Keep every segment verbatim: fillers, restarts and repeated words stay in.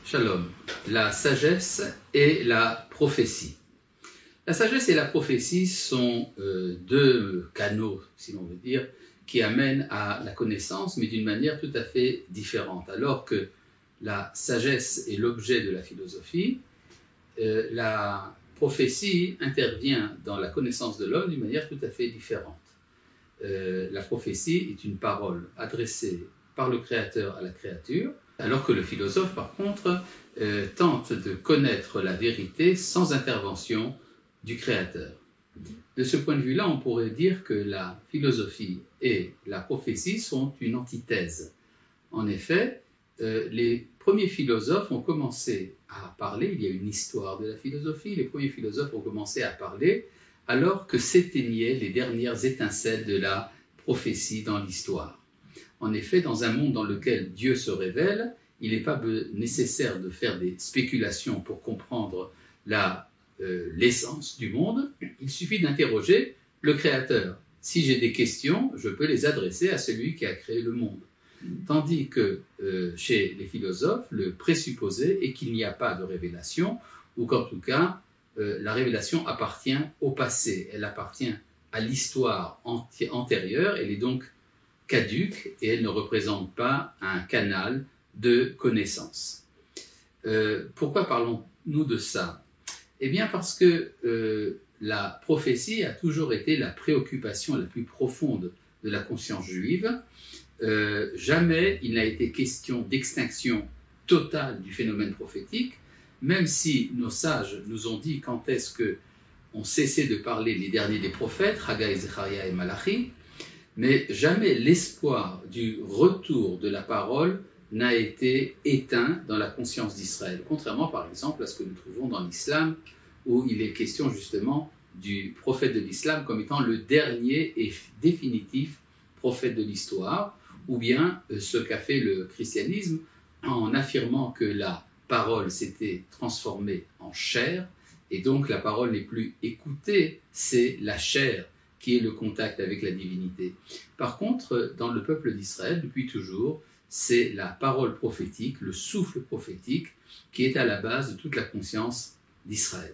Shalom, la sagesse et la prophétie. La sagesse et la prophétie sont euh, deux canaux, si l'on veut dire, qui amènent à la connaissance, mais d'une manière tout à fait différente. Alors que la sagesse est l'objet de la philosophie, euh, la prophétie intervient dans la connaissance de l'homme d'une manière tout à fait différente. Euh, la prophétie est une parole adressée par le Créateur à la créature, alors que le philosophe, par contre, euh, tente de connaître la vérité sans intervention du Créateur. De ce point de vue-là, on pourrait dire que la philosophie et la prophétie sont une antithèse. En effet, euh, les premiers philosophes ont commencé à parler, il y a une histoire de la philosophie, les premiers philosophes ont commencé à parler alors que s'éteignaient les dernières étincelles de la prophétie dans l'histoire. En effet, dans un monde dans lequel Dieu se révèle, il n'est pas nécessaire de faire des spéculations pour comprendre la, euh, l'essence du monde, il suffit d'interroger le Créateur. Si j'ai des questions, je peux les adresser à celui qui a créé le monde. Tandis que euh, chez les philosophes, le présupposé est qu'il n'y a pas de révélation, ou qu'en tout cas, euh, la révélation appartient au passé, elle appartient à l'histoire anti- antérieure, elle est donc caduque et elle ne représente pas un canal de connaissance. Euh, pourquoi parlons-nous de ça? Eh bien parce que euh, la prophétie a toujours été la préoccupation la plus profonde de la conscience juive. Euh, jamais il n'a été question d'extinction totale du phénomène prophétique, même si nos sages nous ont dit quand est-ce qu'on cessait de parler les derniers des prophètes, Haggai, Zecharia et Malachi, mais jamais l'espoir du retour de la parole n'a été éteint dans la conscience d'Israël, contrairement par exemple à ce que nous trouvons dans l'islam, où il est question justement du prophète de l'islam comme étant le dernier et définitif prophète de l'histoire, ou bien ce qu'a fait le christianisme en affirmant que la parole s'était transformée en chair, et donc la parole n'est plus écoutée, c'est la chair qui est le contact avec la divinité. Par contre, dans le peuple d'Israël, depuis toujours, c'est la parole prophétique, le souffle prophétique, qui est à la base de toute la conscience d'Israël.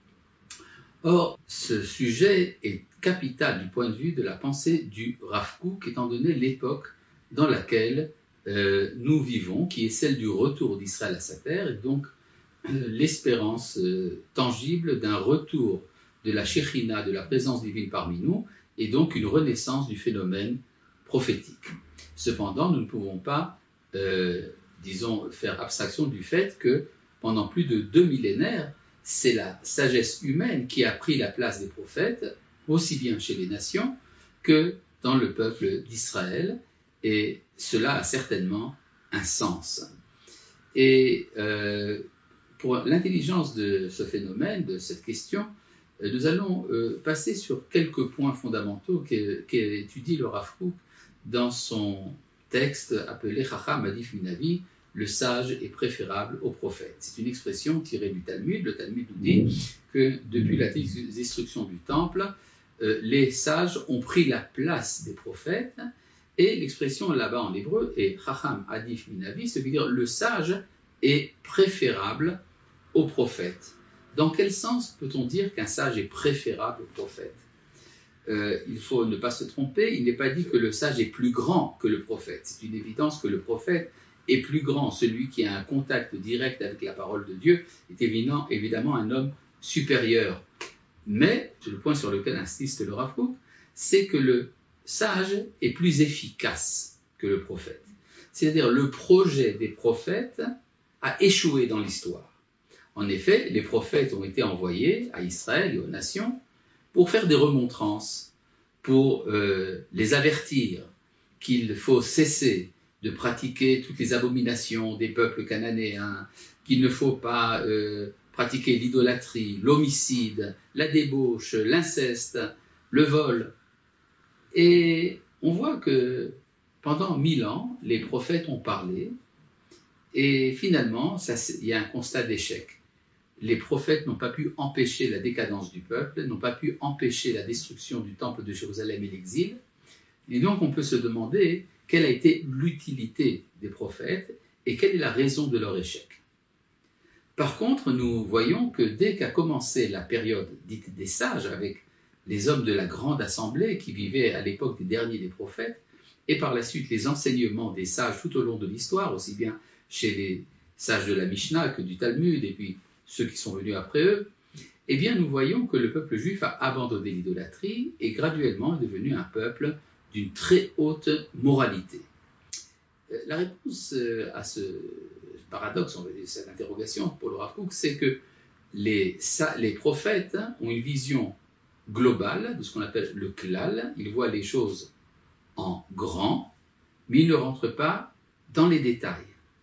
Or, ce sujet est capital du point de vue de la pensée du Rav Kook, étant donné l'époque dans laquelle euh, nous vivons, qui est celle du retour d'Israël à sa terre, et donc euh, l'espérance euh, tangible d'un retour de la Shekhinah, de la présence divine parmi nous, et donc une renaissance du phénomène prophétique. Cependant, nous ne pouvons pas, euh, disons, faire abstraction du fait que pendant plus de deux millénaires, c'est la sagesse humaine qui a pris la place des prophètes, aussi bien chez les nations que dans le peuple d'Israël, et cela a certainement un sens. Et euh, pour l'intelligence de ce phénomène, de cette question, nous allons euh, passer sur quelques points fondamentaux qu'étudie le Rav Kook dans son texte appelé Chacham Adif Minavi, le sage est préférable au prophète. C'est une expression tirée du Talmud. Le Talmud nous dit que depuis la destruction du temple, euh, les sages ont pris la place des prophètes, et l'expression là-bas en hébreu est Chacham Adif Minavi, ce qui veut dire le sage est préférable au prophète. Dans quel sens peut-on dire qu'un sage est préférable au prophète? euh, Il faut ne pas se tromper, il n'est pas dit que le sage est plus grand que le prophète. C'est une évidence que le prophète est plus grand. Celui qui a un contact direct avec la parole de Dieu est évidemment, évidemment un homme supérieur. Mais, c'est le point sur lequel insiste le Rav Kook, c'est que le sage est plus efficace que le prophète. C'est-à-dire le projet des prophètes a échoué dans l'histoire. En effet, les prophètes ont été envoyés à Israël et aux nations pour faire des remontrances, pour euh, les avertir qu'il faut cesser de pratiquer toutes les abominations des peuples cananéens, qu'il ne faut pas euh, pratiquer l'idolâtrie, l'homicide, la débauche, l'inceste, le vol. Et on voit que pendant mille ans, les prophètes ont parlé, et finalement, ça, il y a un constat d'échec. Les prophètes n'ont pas pu empêcher la décadence du peuple, n'ont pas pu empêcher la destruction du temple de Jérusalem et l'exil. Et donc on peut se demander quelle a été l'utilité des prophètes et quelle est la raison de leur échec. Par contre, nous voyons que dès qu'a commencé la période dite des sages, avec les hommes de la grande assemblée qui vivaient à l'époque des derniers des prophètes, et par la suite les enseignements des sages tout au long de l'histoire, aussi bien chez les sages de la Mishnah que du Talmud, et puis ceux qui sont venus après eux, eh bien nous voyons que le peuple juif a abandonné l'idolâtrie et graduellement est devenu un peuple d'une très haute moralité. La réponse à ce paradoxe, on va dire, cette interrogation pour le Rav Kook, c'est que les, les prophètes ont une vision globale de ce qu'on appelle le klal. Ils voient les choses en grand, mais ils ne rentrent pas dans les détails.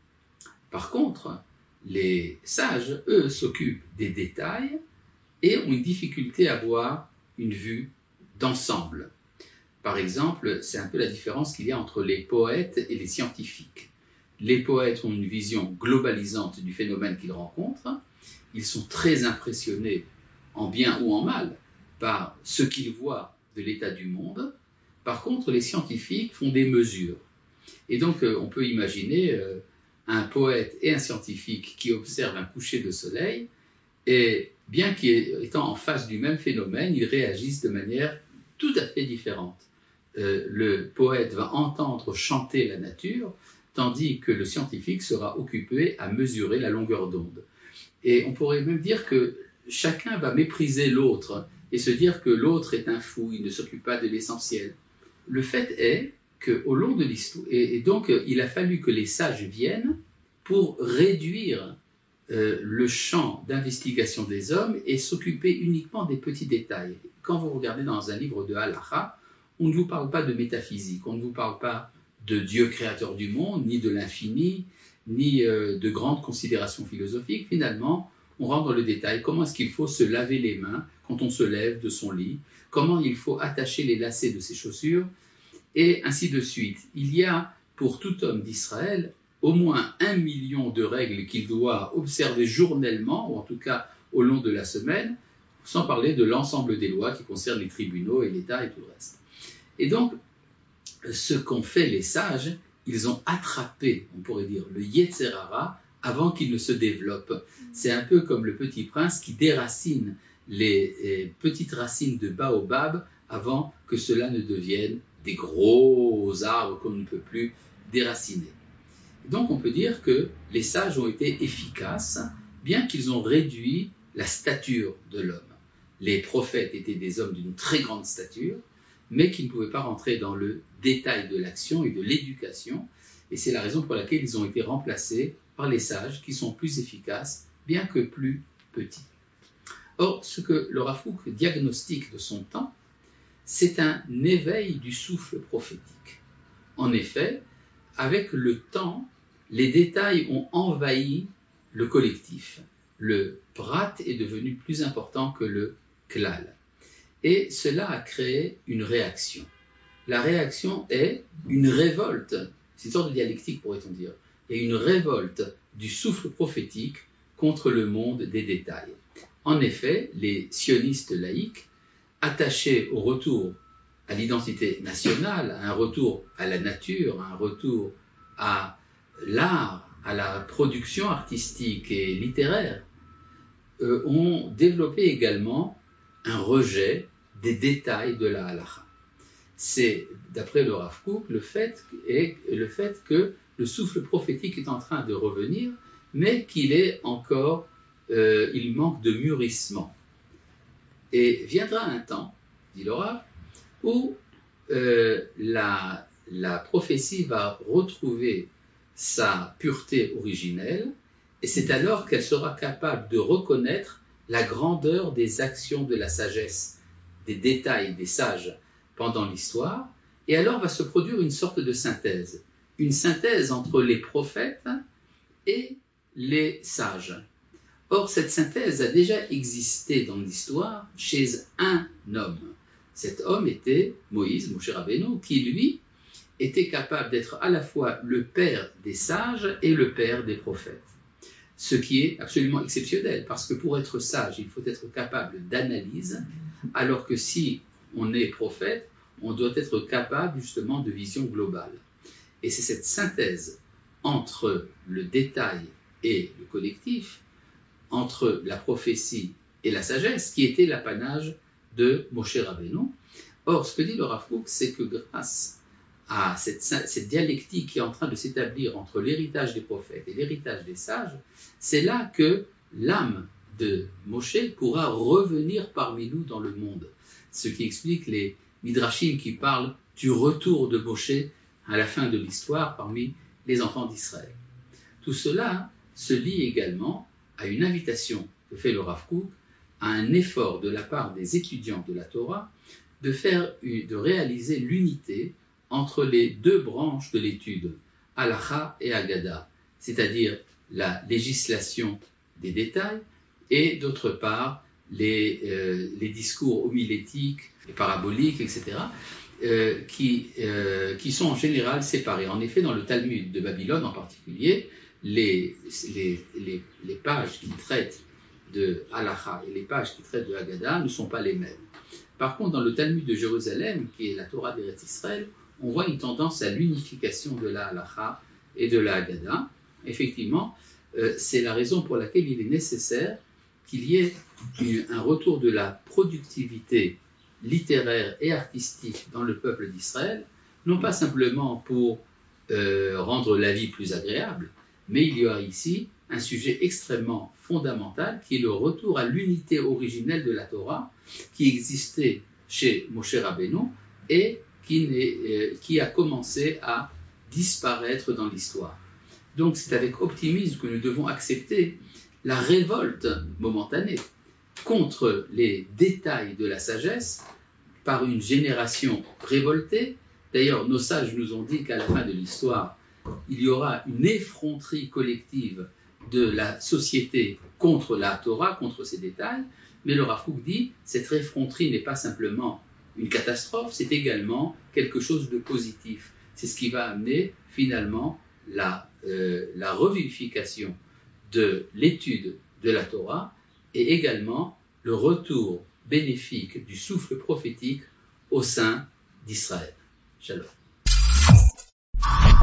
Par contre, les sages, eux, s'occupent des détails et ont une difficulté à avoir une vue d'ensemble. Par exemple, c'est un peu la différence qu'il y a entre les poètes et les scientifiques. Les poètes ont une vision globalisante du phénomène qu'ils rencontrent. Ils sont très impressionnés, en bien ou en mal, par ce qu'ils voient de l'état du monde. Par contre, les scientifiques font des mesures. Et donc, on peut imaginer un poète et un scientifique qui observent un coucher de soleil, et bien qu'étant en face du même phénomène, ils réagissent de manière tout à fait différente. Euh, le poète va entendre chanter la nature, tandis que le scientifique sera occupé à mesurer la longueur d'onde. Et on pourrait même dire que chacun va mépriser l'autre et se dire que l'autre est un fou, il ne s'occupe pas de l'essentiel. Le fait est qu'au long de l'histoire, et, et donc il a fallu que les sages viennent pour réduire euh, le champ d'investigation des hommes et s'occuper uniquement des petits détails. Quand vous regardez dans un livre de Halacha, on ne vous parle pas de métaphysique, on ne vous parle pas de Dieu créateur du monde, ni de l'infini, ni euh, de grandes considérations philosophiques. Finalement, on rentre dans le détail. Comment est-ce qu'il faut se laver les mains quand on se lève de son lit? Comment il faut attacher les lacets de ses chaussures? Et ainsi de suite. Il y a pour tout homme d'Israël au moins un million de règles qu'il doit observer journellement, ou en tout cas au long de la semaine, sans parler de l'ensemble des lois qui concernent les tribunaux et l'État et tout le reste. Et donc, ce qu'ont fait les sages, ils ont attrapé, on pourrait dire, le Yetzer Hara avant qu'il ne se développe. C'est un peu comme le petit prince qui déracine les, les petites racines de baobab avant que cela ne devienne des gros arbres qu'on ne peut plus déraciner. Donc on peut dire que les sages ont été efficaces, bien qu'ils ont réduit la stature de l'homme. Les prophètes étaient des hommes d'une très grande stature, mais qui ne pouvaient pas rentrer dans le détail de l'action et de l'éducation. Et c'est la raison pour laquelle ils ont été remplacés par les sages, qui sont plus efficaces, bien que plus petits. Or, ce que le Rav Kook diagnostique de son temps, c'est un éveil du souffle prophétique. En effet, avec le temps, les détails ont envahi le collectif. Le prat est devenu plus important que le klal. Et cela a créé une réaction. La réaction est une révolte, c'est une sorte de dialectique pourrait-on dire, et une révolte du souffle prophétique contre le monde des détails. En effet, les sionistes laïcs, attachés au retour à l'identité nationale, à un retour à la nature, à un retour à l'art, à la production artistique et littéraire, euh, ont développé également un rejet des détails de la halakha. C'est, d'après le Rav Kook, le fait, est, le fait que le souffle prophétique est en train de revenir, mais qu'il est encore, euh, il manque de mûrissement. Et viendra un temps, dit le Rav, où euh, la, la prophétie va retrouver sa pureté originelle, et c'est alors qu'elle sera capable de reconnaître la grandeur des actions de la sagesse, des détails des sages pendant l'histoire, et alors va se produire une sorte de synthèse, une synthèse entre les prophètes et les sages. Or, cette synthèse a déjà existé dans l'histoire chez un homme. Cet homme était Moïse, Moshe Rabbeinu, qui lui était capable d'être à la fois le père des sages et le père des prophètes. Ce qui est absolument exceptionnel, parce que pour être sage, il faut être capable d'analyse, alors que si on est prophète, on doit être capable justement de vision globale. Et c'est cette synthèse entre le détail et le collectif entre la prophétie et la sagesse, qui était l'apanage de Moshe Rabbeinu. Or, ce que dit le Rav Kook, c'est que grâce à cette, cette dialectique qui est en train de s'établir entre l'héritage des prophètes et l'héritage des sages, c'est là que l'âme de Moshe pourra revenir parmi nous dans le monde. Ce qui explique les midrashim qui parlent du retour de Moshe à la fin de l'histoire parmi les enfants d'Israël. Tout cela se lie également à une invitation que fait le Rav Kook, à un effort de la part des étudiants de la Torah de faire, de réaliser l'unité entre les deux branches de l'étude, Halacha et Agada, c'est-à-dire la législation des détails et d'autre part les, euh, les discours homilétiques, les paraboliques, et cetera, euh, qui, euh, qui sont en général séparés. En effet, dans le Talmud de Babylone en particulier, les, les, les, les pages qui traitent de Halacha et les pages qui traitent de Haggadah ne sont pas les mêmes. Par contre, dans le Talmud de Jérusalem, qui est la Torah d'Eretz Israël, on voit une tendance à l'unification de la Halacha et de la Haggadah. Effectivement, euh, c'est la raison pour laquelle il est nécessaire qu'il y ait une, un retour de la productivité littéraire et artistique dans le peuple d'Israël, non pas simplement pour euh, rendre la vie plus agréable, mais il y a ici un sujet extrêmement fondamental qui est le retour à l'unité originelle de la Torah qui existait chez Moshe Rabbeinu et qui, euh, qui a commencé à disparaître dans l'histoire. Donc c'est avec optimisme que nous devons accepter la révolte momentanée contre les détails de la sagesse par une génération révoltée. D'ailleurs, nos sages nous ont dit qu'à la fin de l'histoire, il y aura une effronterie collective de la société contre la Torah, contre ces détails, mais le Rav Kook dit cette effronterie n'est pas simplement une catastrophe, c'est également quelque chose de positif. C'est ce qui va amener finalement la, euh, la revivification de l'étude de la Torah et également le retour bénéfique du souffle prophétique au sein d'Israël. Shalom.